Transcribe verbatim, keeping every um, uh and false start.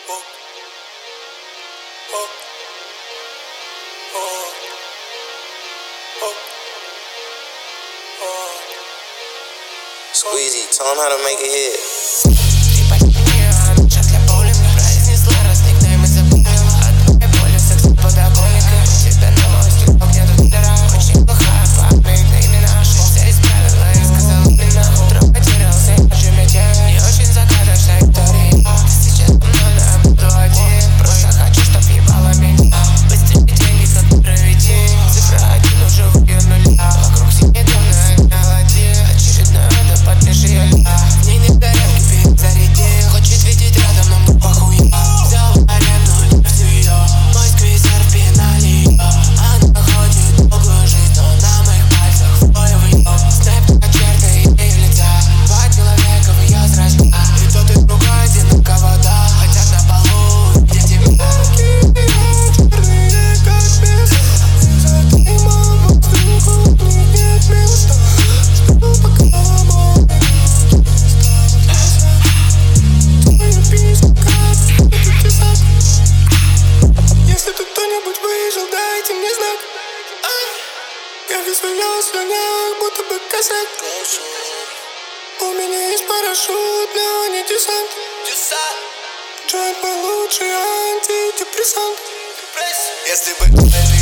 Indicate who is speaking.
Speaker 1: Squeezy, tell him how to make a hit.
Speaker 2: Я весь меня в слюнях, будто бы косяк. У меня есть парашют, но не десант. Джойнт мой лучший антидепрессант. Если бы